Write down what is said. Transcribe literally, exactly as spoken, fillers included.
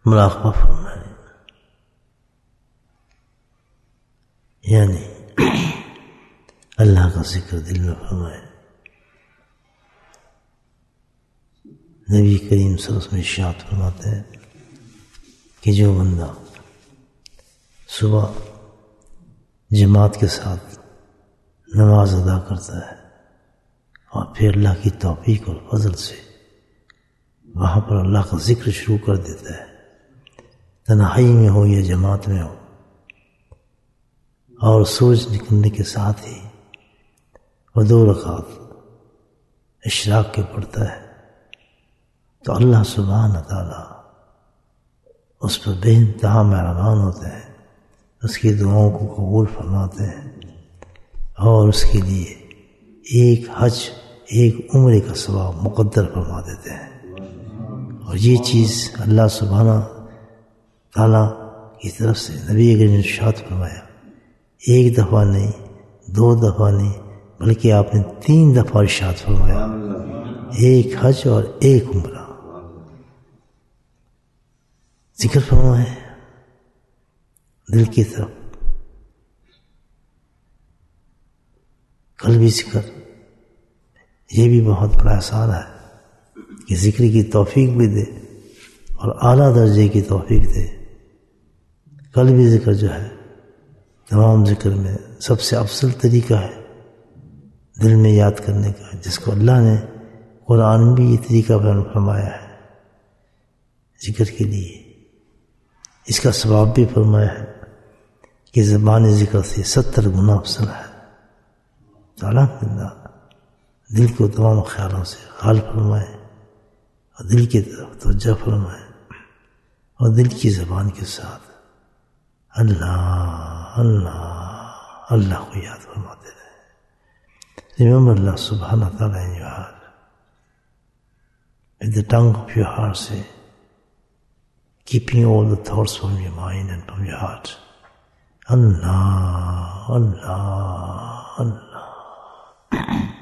مراقبہ فرمائیں، یعنی اللہ کا ذکر دل میں فرمائیں۔ نبی کریم صلی اللہ علیہ وسلم ارشاد فرماتے ہیں کہ جو بندہ صبح جماعت کے ساتھ نماز ادا کرتا ہے اور پھر اللہ کی توفیق اور فضل سے وہاں پر اللہ کا ذکر شروع کر دیتا ہے، تنہائی میں ہو یا جماعت میں ہو، اور سورج نکلنے کے ساتھ ہی وہ دو رکعت اشراق کے پڑھتا ہے، تو اللہ سبحانہ تعالیٰ اس پر بے انتہا مہربان ہوتے ہیں، اس کی دعاؤں کو قبول فرماتے ہیں اور اس کے لیے ایک حج ایک عمرے کا ثواب مقدر فرما دیتے ہیں۔ اور یہ چیز اللہ سبحانہ تعالیٰ کی طرف سے نبی کریم نے ارشاد فرمایا، ایک دفعہ نہیں، دو دفعہ نہیں، بلکہ آپ نے تین دفعہ ارشاد فرمایا، ایک حج اور ایک عمرہ۔ ذکر فرمائے دل کی طرف، قلبی ذکر، یہ بھی بہت بڑا اثر ہے کہ ذکر کی توفیق بھی دے اور اعلیٰ درجے کی توفیق دے۔ قلبی ذکر جو ہے تمام ذکر میں سب سے افضل طریقہ ہے دل میں یاد کرنے کا، جس کو اللہ نے قرآن میں بھی یہ طریقہ بیان فرمایا ہے ذکر کے لیے۔ اس کا ثواب بھی فرمایا ہے کہ زبان ذکر سے ستر گنا افضل ہے۔ تو الحمدللہ دل کو تمام خیالوں سے خال فرمائے اور دل کی طرف توجہ فرمائے اور دل کی زبان کے ساتھ اللہ اللہ اللہ کو یاد فرماتے رہے۔ Remember Allah subhanahu wa ta'ala in your heart. With the tongue of your heart say, keeping all the thoughts from your mind and from your heart. Allah, Allah, Allah.